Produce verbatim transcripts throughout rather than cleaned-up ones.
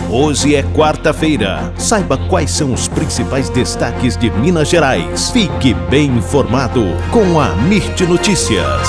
Hoje é quarta-feira. Saiba quais são os principais destaques de Minas Gerais. Fique bem informado com a Mirte Notícias.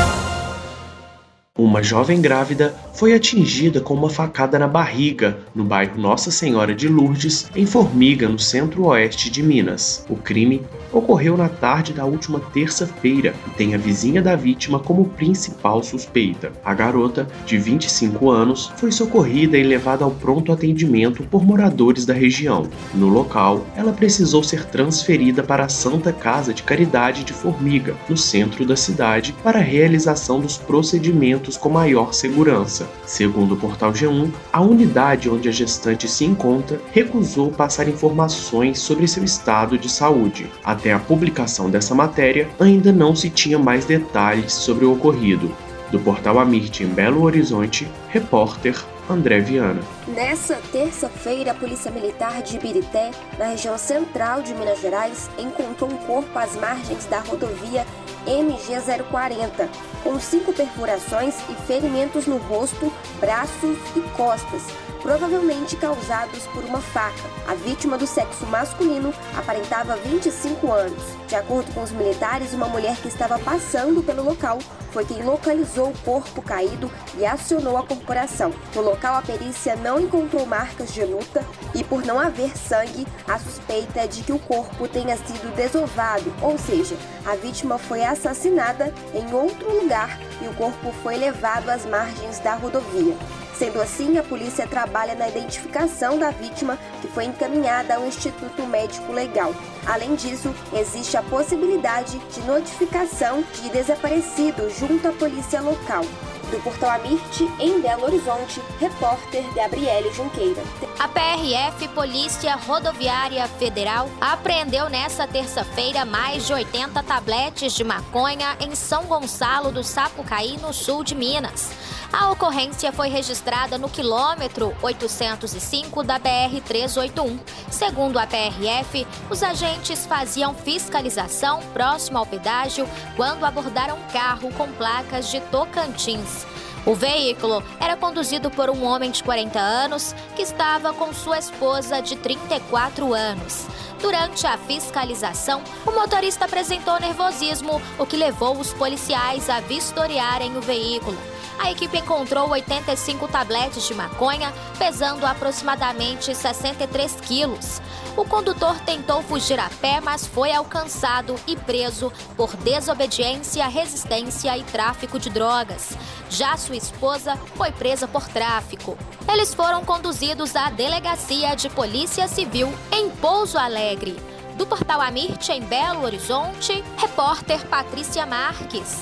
Uma jovem grávida foi atingida com uma facada na barriga no bairro Nossa Senhora de Lourdes, em Formiga, no centro-oeste de Minas. O crime ocorreu na tarde da última terça-feira e tem a vizinha da vítima como principal suspeita. A garota, de vinte e cinco anos, foi socorrida e levada ao pronto atendimento por moradores da região. No local, ela precisou ser transferida para a Santa Casa de Caridade de Formiga, no centro da cidade, para a realização dos procedimentos com maior segurança. Segundo o Portal G um, a unidade onde a gestante se encontra recusou passar informações sobre seu estado de saúde. Até a publicação dessa matéria, ainda não se tinha mais detalhes sobre o ocorrido. Do Portal Amirte em Belo Horizonte, repórter André Viana. Nessa terça-feira, a Polícia Militar de Ibirité, na região central de Minas Gerais, encontrou um corpo às margens da rodovia M G zero quarenta, com cinco perfurações e ferimentos no rosto, braços e costas, provavelmente causados por uma faca. A vítima, do sexo masculino, aparentava vinte e cinco anos. De acordo com os militares, uma mulher que estava passando pelo local foi quem localizou o corpo caído e acionou a corporação. No local, a perícia não encontrou marcas de luta e, por não haver sangue, a suspeita é de que o corpo tenha sido desovado, ou seja, a vítima foi assassinada em outro lugar e o corpo foi levado às margens da rodovia. Sendo assim, a polícia trabalha na identificação da vítima, que foi encaminhada ao Instituto Médico Legal. Além disso, existe a possibilidade de notificação de desaparecido junto à polícia local. Do Portal Amirte, em Belo Horizonte, repórter Gabriele Junqueira. A P R F, Polícia Rodoviária Federal, apreendeu nesta terça-feira mais de oitenta tabletes de maconha em São Gonçalo do Sapucaí, no sul de Minas. A ocorrência foi registrada no quilômetro oitocentos e cinco da B R trezentos e oitenta e um. Segundo a P R F, os agentes faziam fiscalização próximo ao pedágio quando abordaram um carro com placas de Tocantins. O veículo era conduzido por um homem de quarenta anos que estava com sua esposa de trinta e quatro anos. Durante a fiscalização, o motorista apresentou nervosismo, o que levou os policiais a vistoriarem o veículo. A equipe encontrou oitenta e cinco tabletes de maconha, pesando aproximadamente sessenta e três quilos. O condutor tentou fugir a pé, mas foi alcançado e preso por desobediência, resistência e tráfico de drogas. Já sua esposa foi presa por tráfico. Eles foram conduzidos à Delegacia de Polícia Civil em Pouso Alegre. Do Portal Amirte, em Belo Horizonte, repórter Patrícia Marques.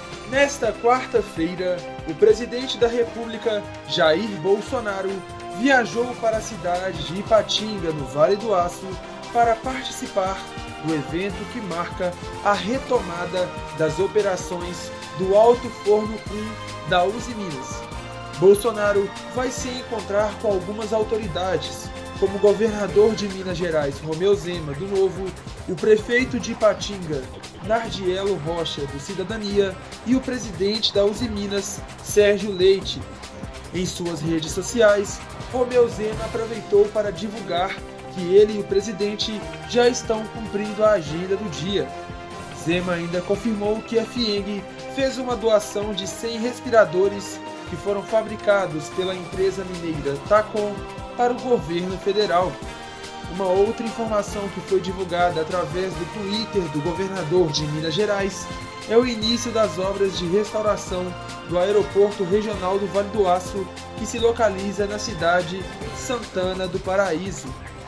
Nesta quarta-feira, o presidente da República, Jair Bolsonaro, viajou para a cidade de Ipatinga, no Vale do Aço, para participar do evento que marca a retomada das operações do Alto Forno um da Uzi Minas. Bolsonaro vai se encontrar com algumas autoridades, como o governador de Minas Gerais, Romeu Zema, do Novo, o prefeito de Ipatinga, Nardielo Rocha, do Cidadania, e o presidente da Uzi Minas, Sérgio Leite. Em suas redes sociais, Romeu Zema aproveitou para divulgar que ele e o presidente já estão cumprindo a agenda do dia. Zema ainda confirmou que a FIENG fez uma doação de cem respiradores que foram fabricados pela empresa mineira Tacom para o governo federal. Uma outra informação que foi divulgada através do Twitter do governador de Minas Gerais é o início das obras de restauração do Aeroporto Regional do Vale do Aço, que se localiza na cidade Santana do Paraíso.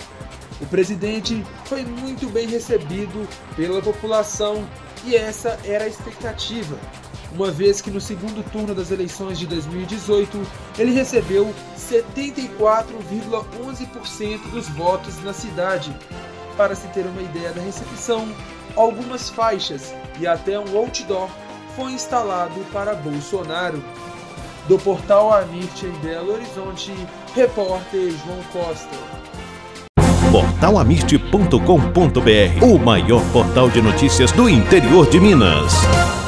O presidente foi muito bem recebido pela população e essa era a expectativa, uma vez que no segundo turno das eleições de dois mil e dezoito ele recebeu setenta e quatro vírgula onze por cento dos votos na cidade. Para se ter uma ideia da recepção, algumas faixas e até um outdoor foi instalado para Bolsonaro. Do Portal Amirte, em Belo Horizonte, repórter João Costa. portal amirte ponto com ponto br, o maior portal de notícias do interior de Minas.